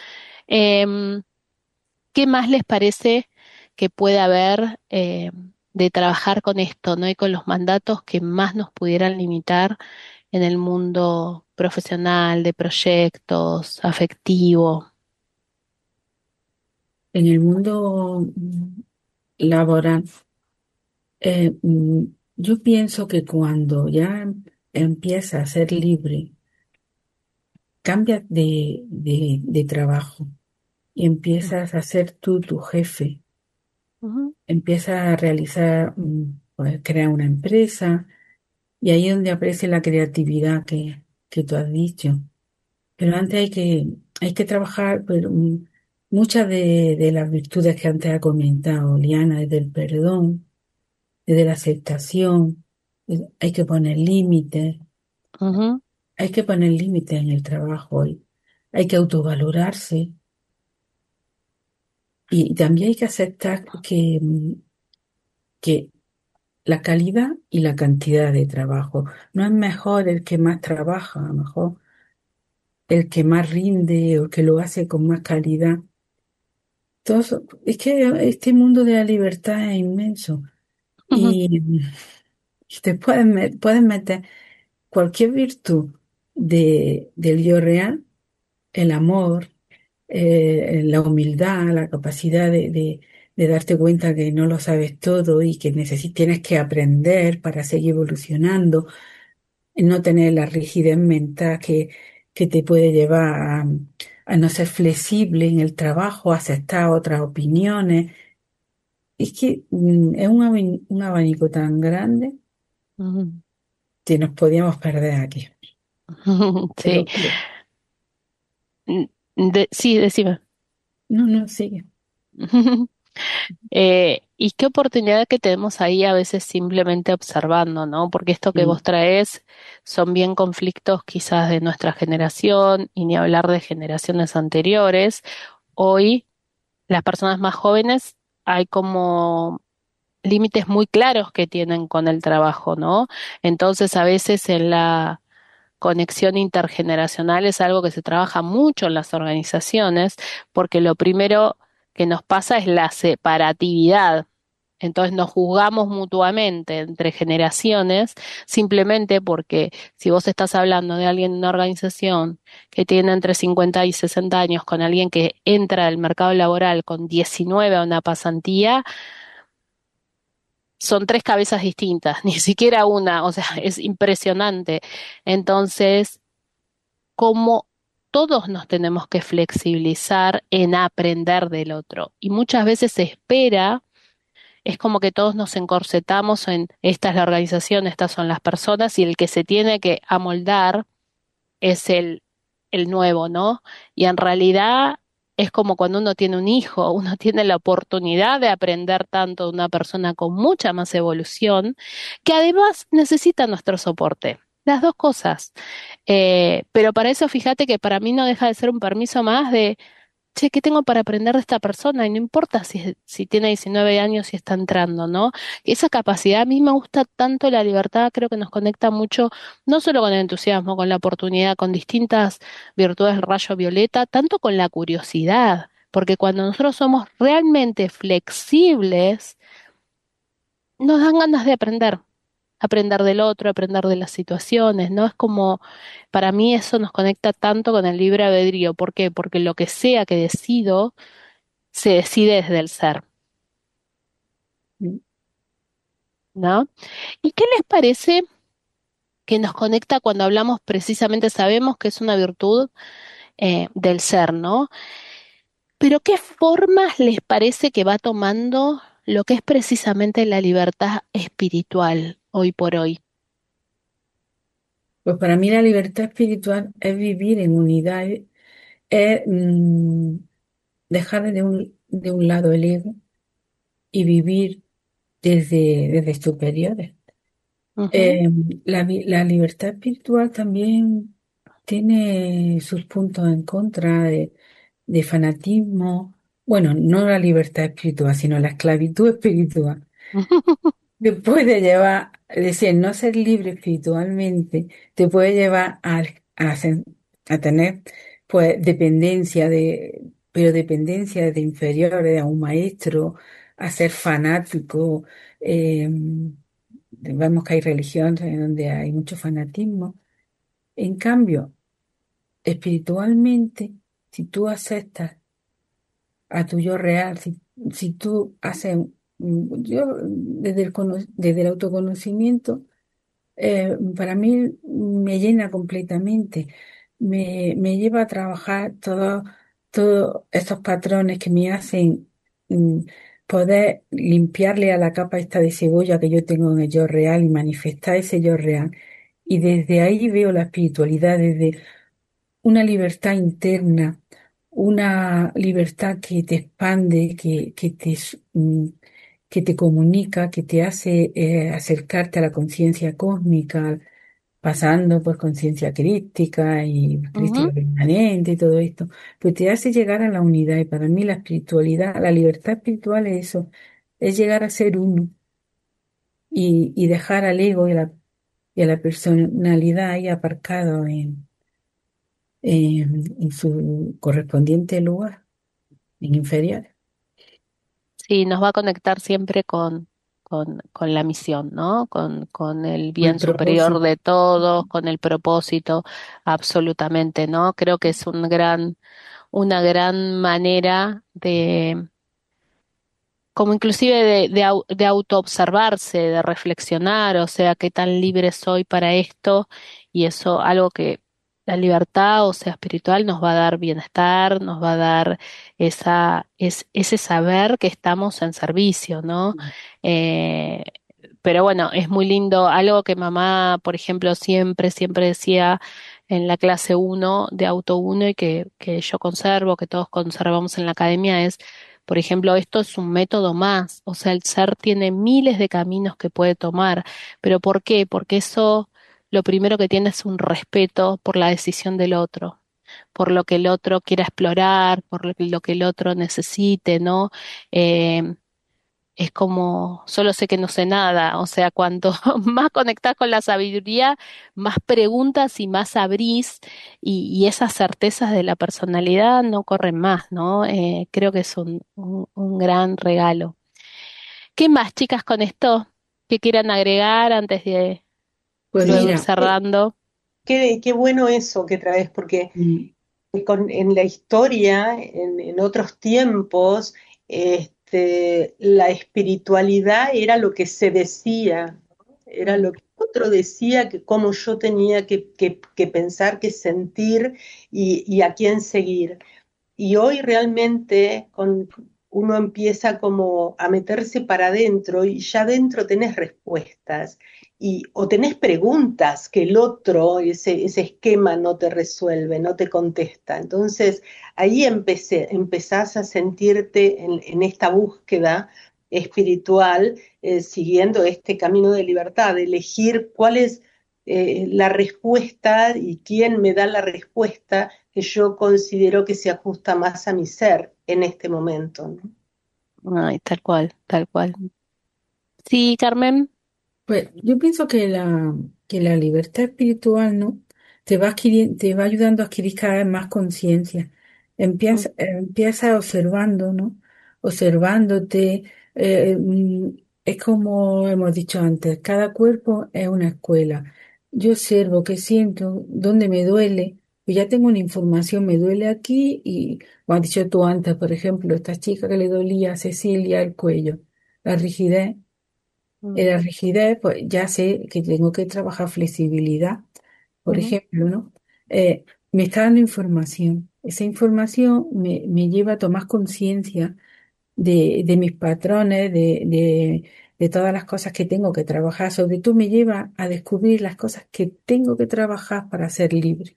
Em, ¿Qué más les parece que puede haber eh, de trabajar con esto, ¿no? Y con los mandatos que más nos pudieran limitar en el mundo profesional, de proyectos, afectivo? En el mundo mm, laboral, eh, mm, yo pienso que cuando ya em- empiezas a ser libre, cambias de, de, de trabajo y empiezas a ser tú tu jefe, Ujú. empiezas a realizar, mm, pues, crear una empresa y ahí es donde aparece la creatividad que, que tú has dicho. Pero antes hay que, hay que trabajar, pero, mm, muchas de, de las virtudes que antes ha comentado Liana, desde el perdón, desde la aceptación, eh, hay que poner límites, Ujú, hay que poner límites en el trabajo, hay, hay que autovalorarse y también hay que aceptar que, mm, que la calidad y la cantidad de trabajo. No es mejor el que más trabaja, a lo mejor el que más rinde o el que lo hace con más calidad. Todo eso- es que este mundo de la libertad es inmenso ujú, y, y te puedes, me- puedes meter cualquier virtud de, del yo real, el amor, eh, la humildad, la capacidad de, de, de darte cuenta que no lo sabes todo y que neces- tienes que aprender para seguir evolucionando, no tener la rigidez mental que, que te puede llevar a, a no ser flexible en el trabajo, a aceptar otras opiniones. Es que mm, es un, abani- un abanico tan grande ujú, que nos podíamos perder aquí. ujú. Sí. Pero que, Mm, de- sí, decime. no, no, sigue. Eh, y qué oportunidad que tenemos ahí a veces simplemente observando, ¿no? Porque esto que vos Mm, traes son bien conflictos quizás de nuestra generación y ni hablar de generaciones anteriores. Hoy, las personas más jóvenes, hay como límites muy claros que tienen con el trabajo, ¿no? Entonces, a veces en la conexión intergeneracional es algo que se trabaja mucho en las organizaciones, porque lo primero que nos pasa es la separatividad. Entonces nos juzgamos mutuamente entre generaciones simplemente porque si vos estás hablando de alguien en una organización que tiene entre cincuenta y sesenta años con alguien que entra al mercado laboral con diecinueve a una pasantía, son tres cabezas distintas, ni siquiera una, o sea, es impresionante. Entonces, como todos nos tenemos que flexibilizar en aprender del otro. Y muchas veces se espera, es como que todos nos encorsetamos en esta es la organización, estas son las personas, y el que se tiene que amoldar es el, el nuevo, ¿no? Y en realidad es como cuando uno tiene un hijo, uno tiene la oportunidad de aprender tanto de una persona con mucha más evolución, que además necesita nuestro soporte. Las dos cosas. Eh, pero para eso fíjate que para mí no deja de ser un permiso más de, che, ¿qué tengo para aprender de esta persona? Y no importa si, si tiene diecinueve años y está entrando, ¿no? Esa capacidad, a mí me gusta tanto la libertad, creo que nos conecta mucho, no solo con el entusiasmo, con la oportunidad, con distintas virtudes del rayo violeta, tanto con la curiosidad, porque cuando nosotros somos realmente flexibles, nos dan ganas de aprender aprender del otro, aprender de las situaciones, ¿no? Es como, para mí eso nos conecta tanto con el libre albedrío. ¿Por qué? Porque lo que sea que decido, se decide desde el ser, mm. ¿no? ¿Y qué les parece que nos conecta cuando hablamos precisamente, sabemos que es una virtud eh, del ser, ¿no? Pero ¿qué formas les parece que va tomando lo que es precisamente la libertad espiritual hoy por hoy? Pues para mí la libertad espiritual es vivir en unidad, es, es, mm, dejar de un, de un lado el ego y vivir desde, desde superiores. Ujú, Eh, la, vi- la libertad espiritual también tiene sus puntos en contra de, de fanatismo. Bueno, no la libertad espiritual, sino la esclavitud espiritual. Te puede llevar, es decir, no ser libre espiritualmente, te puede llevar a, a, sen- a tener pues dependencia de, pero dependencia de inferiores, a un maestro, a ser fanático. eh, Vemos que hay religiones en donde hay mucho fanatismo. En cambio, espiritualmente, si tú aceptas a tu yo real, si, si tú haces, mm, yo desde el, cono- desde el autoconocimiento, eh, para mí me llena completamente, me, me lleva a trabajar todo- todos estos patrones que me hacen mm, poder limpiarle a la capa esta de cebolla que yo tengo en el yo real y manifestar ese yo real. Y desde ahí veo la espiritualidad, desde una libertad interna, una libertad que te expande, que, que te, s- mm, que te comunica, que te hace eh, acercarte a la conciencia cósmica, pasando por conciencia crística y crística Ujú. permanente y todo esto, pues te hace llegar a la unidad. Y para mí la espiritualidad, la libertad espiritual es eso, es llegar a ser uno y, y dejar al ego y a la, y a la personalidad ahí aparcado en, en, en su correspondiente lugar, en inferior. Sí, nos va a conectar siempre con, con, con la misión, ¿no? Con, con el Con el bien superior propósito. de todos, con el propósito, absolutamente, ¿no? Creo que es un gran, una gran manera de, como inclusive de, de, au- de autoobservarse, de reflexionar, o sea, qué tan libre soy para esto, y eso, algo que la libertad, o sea, espiritual, nos va a dar bienestar, nos va a dar esa, es, ese saber que estamos en servicio, ¿no? Eh, pero bueno, es muy lindo, algo que mamá, por ejemplo, siempre, siempre decía en la clase uno de auto uno y que, que yo conservo, que todos conservamos en la academia, es por ejemplo, esto es un método más, o sea, el ser tiene miles de caminos que puede tomar, pero ¿por qué? Porque eso lo primero que tiene es un respeto por la decisión del otro, por lo que el otro quiera explorar, por lo que lo que el otro necesite, ¿no? Eh, es como, solo sé que no sé nada, o sea, cuanto más conectás con la sabiduría, más preguntas y más abrís, y, y esas certezas de la personalidad no corren más, ¿no? Eh, creo que es un, un, un gran regalo. ¿Qué más, chicas, con esto que quieran agregar antes de Pues luego ir Sí, mira, qué, cerrando? qué- qué bueno eso que traes, porque mm, con- en la historia, en, en otros tiempos, este, la espiritualidad era lo que se decía, ¿no? Era Mm, lo que otro decía, que cómo yo tenía que, que- que pensar, que sentir y, y a quién seguir. Y hoy realmente con, uno empieza como a meterse para adentro y ya adentro tenés respuestas y, o tenés preguntas que el otro, ese, ese esquema no te resuelve, no te contesta. Entonces ahí empecé, empezás a sentirte en, en esta búsqueda espiritual, eh, siguiendo este camino de libertad, de elegir cuál es eh, la respuesta y quién me da la respuesta que yo considero que se ajusta más a mi ser en este momento, ¿no? ay, tal cual, tal cual. Sí, Carmen. pues yo pienso que la, que la libertad espiritual, ¿no? Te va adquiriendo, te va ayudando a adquirir cada vez más conciencia. Mm, Empieza, empieza observando, ¿no? Observándote. eh, mm, es como hemos dicho antes, cada cuerpo es una escuela. Yo observo qué siento, dónde me duele, y ya tengo una información, me duele aquí, y como has dicho tú antes, por ejemplo, esta chica que le dolía a Cecilia el cuello, la rigidez. En mm, la rigidez, pues ya sé que tengo que trabajar flexibilidad, por ujú, ejemplo, ¿no? Eh, me está dando información. Esa información me, me lleva a tomar conciencia de, de mis patrones, de, de, de todas las cosas que tengo que trabajar. Sobre todo me lleva a descubrir las cosas que tengo que trabajar para ser libre.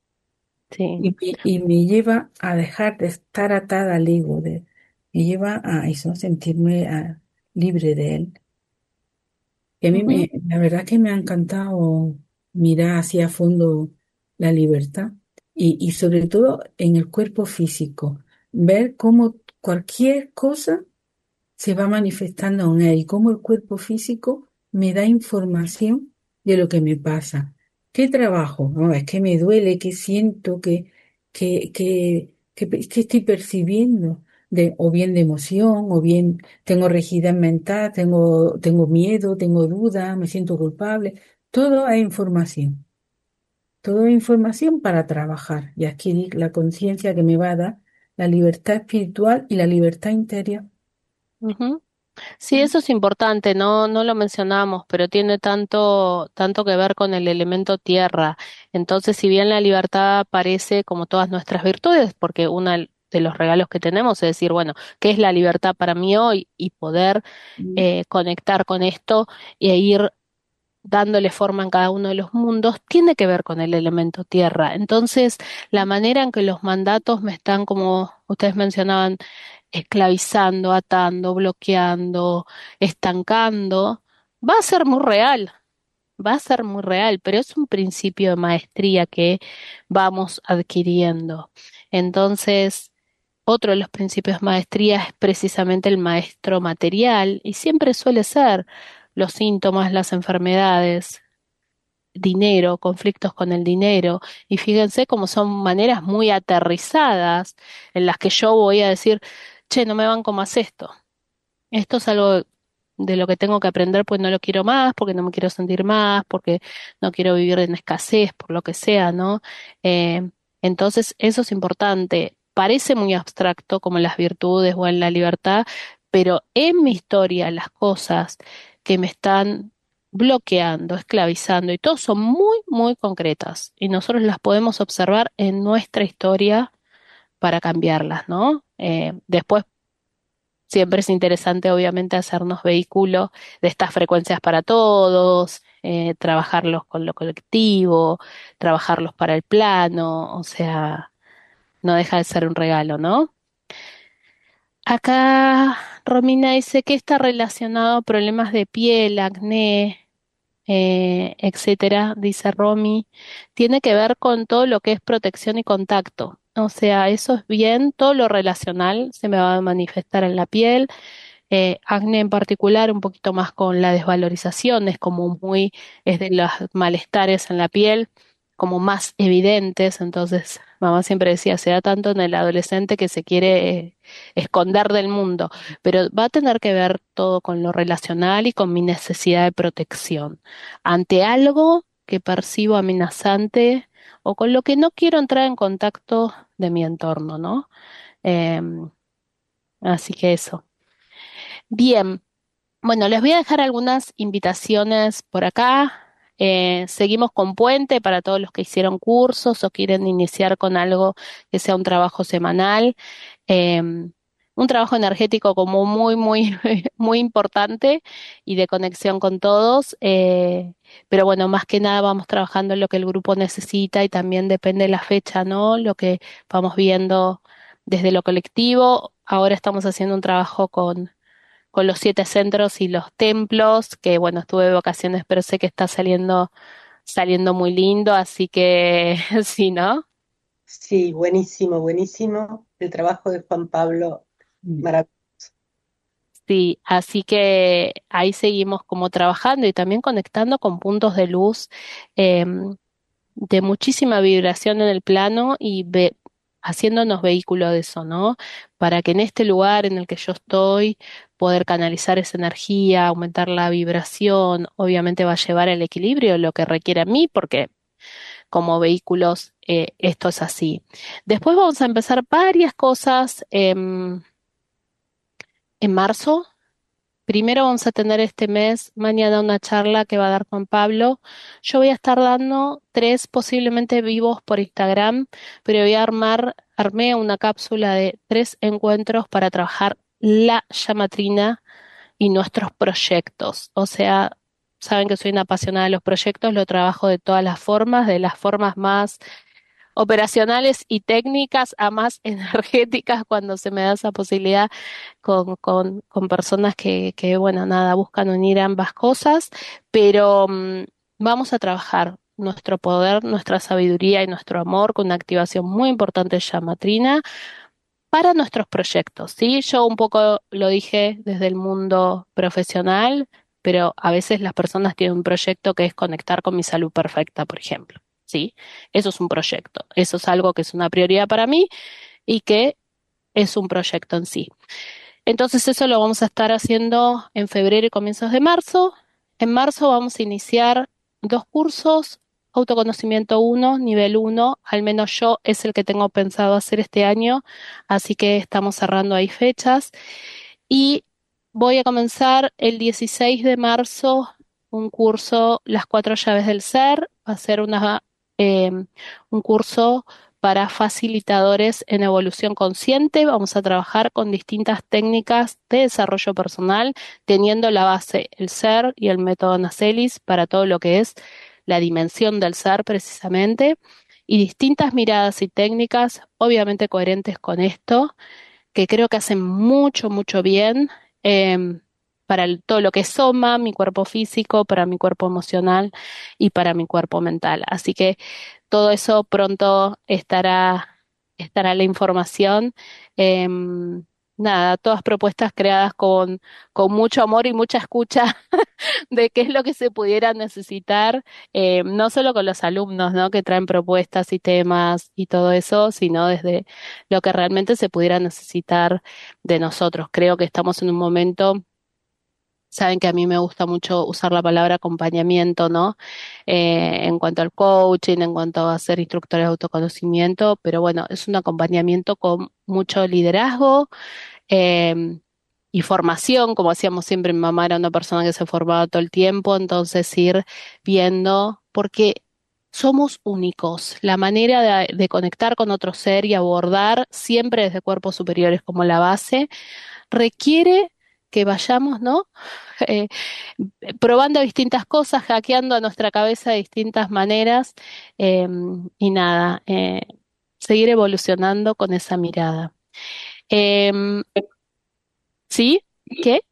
sí. Y me, y me lleva a dejar de estar atada al ego, de, me lleva a eso, sentirme ah, libre de él. Y a mí Ujú, me, la verdad que me ha encantado mirar así a fondo la libertad y, y sobre todo en el cuerpo físico, ver cómo cualquier cosa se va manifestando en él y cómo el cuerpo físico me da información de lo que me pasa. ¿Qué trabajo? No, es que me duele, que siento, que, que, que, que, que estoy percibiendo, de, o bien de emoción, o bien tengo rigidez mental, tengo, tengo miedo, tengo duda, me siento culpable. Todo es información. Todo es información para trabajar y adquirir la conciencia que me va a dar la libertad espiritual y la libertad interior. ujú. Sí, eso es importante, no, no lo mencionamos, pero tiene tanto, tanto que ver con el elemento tierra. Entonces, si bien la libertad aparece como todas nuestras virtudes, porque uno de los regalos que tenemos es decir, bueno, ¿qué es la libertad para mí hoy? Y poder Mm, eh, conectar con esto e ir dándole forma en cada uno de los mundos, tiene que ver con el elemento tierra. Entonces, la manera en que los mandatos me están, como ustedes mencionaban, esclavizando, atando, bloqueando, estancando, va a ser muy real, va a ser muy real, pero es un principio de maestría que vamos adquiriendo. Entonces, otro de los principios de maestría es precisamente el maestro material y siempre suele ser los síntomas, las enfermedades, dinero, conflictos con el dinero. Y fíjense cómo son maneras muy aterrizadas en las que yo voy a decir, che, no me banco más esto. Esto es algo de lo que tengo que aprender, pues no lo quiero más, porque no me quiero sentir más, porque no quiero vivir en escasez, por lo que sea, ¿no? Eh, entonces, eso es importante. Parece muy abstracto como en las virtudes o en la libertad, pero en mi historia las cosas que me están bloqueando, esclavizando, y todo son muy, muy concretas, y nosotros las podemos observar en nuestra historia para cambiarlas, ¿no? Eh, después siempre es interesante, obviamente, hacernos vehículo de estas frecuencias para todos, eh, trabajarlos con lo colectivo, trabajarlos para el plano, o sea, no deja de ser un regalo, ¿no? Acá Romina dice que está relacionado a problemas de piel, acné, eh, etcétera, dice Romy, tiene que ver con todo lo que es protección y contacto. O sea, eso es bien, todo lo relacional se me va a manifestar en la piel. Eh, acné en particular, un poquito más con la desvalorización, es como muy, es de los malestares en la piel, como más evidentes. Entonces, mamá siempre decía, se da tanto en el adolescente que se quiere eh, esconder del mundo, pero va a tener que ver todo con lo relacional y con mi necesidad de protección ante algo que percibo amenazante o con lo que no quiero entrar en contacto de mi entorno, ¿no? Em, así que eso. Bien. Bueno, les voy a dejar algunas invitaciones por acá. Eh, seguimos con Puente para todos los que hicieron cursos o quieren iniciar con algo que sea un trabajo semanal. Eh, un trabajo energético como muy, muy, muy importante y de conexión con todos. Eh, pero bueno, más que nada vamos trabajando en lo que el grupo necesita y también depende de la fecha, ¿no? Lo que vamos viendo desde lo colectivo. Ahora estamos haciendo un trabajo con con los siete centros y los templos, que bueno, estuve de vacaciones, pero sé que está saliendo, saliendo muy lindo, así que sí, ¿no? Sí, buenísimo, buenísimo. El trabajo de Juan Pablo, maravilloso. Sí, así que ahí seguimos como trabajando y también conectando con puntos de luz em, de muchísima vibración en el plano y ve- haciéndonos vehículo de eso, ¿no? Para que en este lugar en el que yo estoy, poder canalizar esa energía, aumentar la vibración, obviamente va a llevar el equilibrio, lo que requiere a mí, porque como vehículos eh, esto es así. Después vamos a empezar varias cosas em, en marzo. Primero vamos a tener este mes, mañana una charla que va a dar Juan Pablo. Yo voy a estar dando tres posiblemente vivos por Instagram, pero voy a armar, armé una cápsula de tres encuentros para trabajar la llamatrina y nuestros proyectos. O sea, saben que soy una apasionada de los proyectos, lo trabajo de todas las formas, de las formas más operacionales y técnicas a más energéticas cuando se me da esa posibilidad con, con, con personas que, que, bueno, nada, buscan unir ambas cosas, pero mm, vamos a trabajar nuestro poder, nuestra sabiduría y nuestro amor con una activación muy importante de llamatrina para nuestros proyectos, ¿sí? Yo un poco lo dije desde el mundo profesional, pero a veces las personas tienen un proyecto que es conectar con mi salud perfecta, por ejemplo, ¿sí? Eso es un proyecto, eso es algo que es una prioridad para mí y que es un proyecto en sí. Entonces eso lo vamos a estar haciendo en febrero y comienzos de marzo. En marzo vamos a iniciar dos cursos, autoconocimiento uno, nivel uno, al menos yo es el que tengo pensado hacer este año, así que estamos cerrando ahí fechas. Y voy a comenzar el dieciséis de marzo un curso, Las cuatro llaves del ser, va a ser una, eh, un curso para facilitadores en evolución consciente. Vamos a trabajar con distintas técnicas de desarrollo personal, teniendo la base el ser y el método Anaselis para todo lo que es la dimensión del ser precisamente, y distintas miradas y técnicas, obviamente coherentes con esto, que creo que hacen mucho, mucho bien eh, para el, todo lo que es soma, mi cuerpo físico, para mi cuerpo emocional y para mi cuerpo mental. Así que todo eso pronto estará, estará la información. Eh, nada, todas propuestas creadas con, con mucho amor y mucha escucha de qué es lo que se pudiera necesitar, eh, no solo con los alumnos, ¿no? Que traen propuestas y temas y todo eso, sino desde lo que realmente se pudiera necesitar de nosotros. Creo que estamos en un momento. Saben que a mí me gusta mucho usar la palabra acompañamiento, ¿no? Eh, en cuanto al coaching, en cuanto a ser instructores de autoconocimiento, pero bueno, es un acompañamiento con mucho liderazgo eh, y formación, como hacíamos siempre. Mi mamá era una persona que se formaba todo el tiempo, entonces ir viendo, porque somos únicos. La manera de, de conectar con otro ser y abordar siempre desde cuerpos superiores como la base requiere que vayamos, ¿no? Eh, probando distintas cosas, hackeando a nuestra cabeza de distintas maneras eh, y nada, eh, seguir evolucionando con esa mirada. Eh, ¿sí? ¿Qué?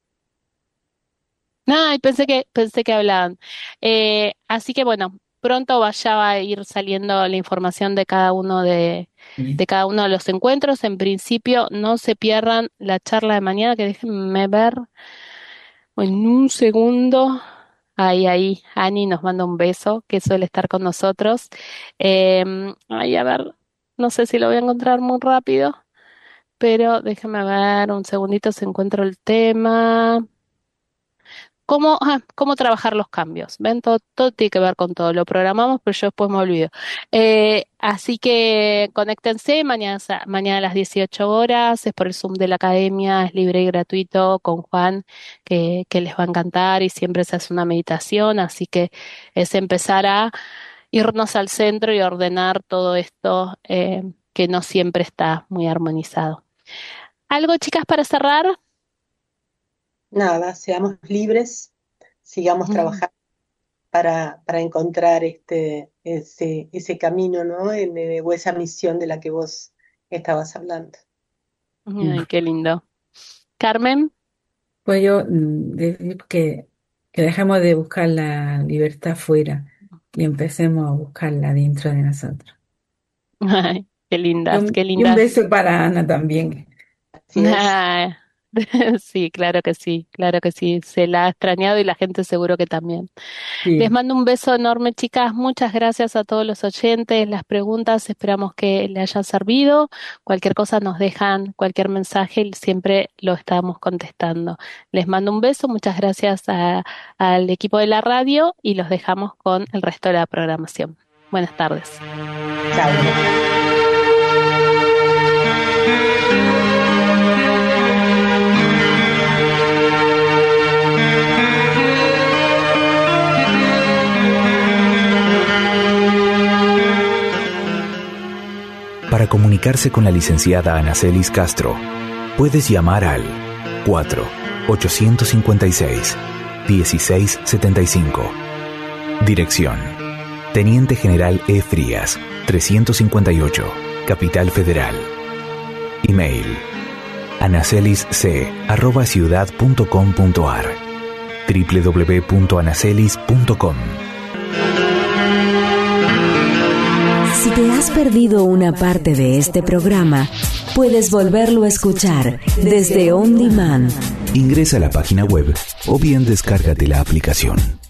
No, pensé que, pensé que hablaban. Eh, así que bueno, pronto vaya a ir saliendo la información de cada uno de, de cada uno de los encuentros. En principio, no se pierdan la charla de mañana, que déjenme ver en un segundo. Ahí, ahí, Ani nos manda un beso, que suele estar con nosotros. Eh, ahí, a ver, no sé si lo voy a encontrar muy rápido, pero déjenme ver un segundito si encuentro el tema. ¿Cómo, ah, cómo trabajar los cambios? ¿Ven? Todo, todo tiene que ver con todo. Lo programamos, pero yo después me olvido. Eh, así que conéctense mañana, mañana a las dieciocho horas. Es por el Zoom de la Academia, es libre y gratuito con Juan, que, que les va a encantar y siempre se hace una meditación. Así que es empezar a irnos al centro y ordenar todo esto eh, que no siempre está muy armonizado. ¿Algo, chicas, para cerrar? Nada, seamos libres, sigamos Mm. trabajando para, para encontrar este, ese, ese camino, ¿no? En, eh, o esa misión de la que vos estabas hablando. Ay, qué lindo. Carmen. Pues yo mm, decir que, que dejemos de buscar la libertad fuera y empecemos a buscarla dentro de nosotros. Ay, qué Y lindas, un, qué y un lindas. beso para Ana también. Así es. Ah, sí, claro que sí, claro que sí. Se la ha extrañado y la gente seguro que también. Les Sí, mando un beso enorme, chicas. Muchas gracias a todos los oyentes. Las preguntas esperamos que les hayan servido. Cualquier cosa nos dejan, cualquier mensaje, siempre lo estamos contestando. Les mando un beso. Muchas gracias a- al equipo de la radio y los dejamos con el resto de la programación. Buenas tardes. Chao. Para comunicarse con la licenciada Anaselis Castro, puedes llamar al cuatro ochocientos cincuenta y seis dieciséis setenta y cinco. Dirección: Teniente General E. Frías, trescientos cincuenta y ocho, Capital Federal. Email: anaselisc arroba ciudad punto com punto ar, doble u doble u doble u punto anaselis punto com. Si te has perdido una parte de este programa, puedes volverlo a escuchar desde On Demand. Ingresa a la página web o bien descárgate la aplicación.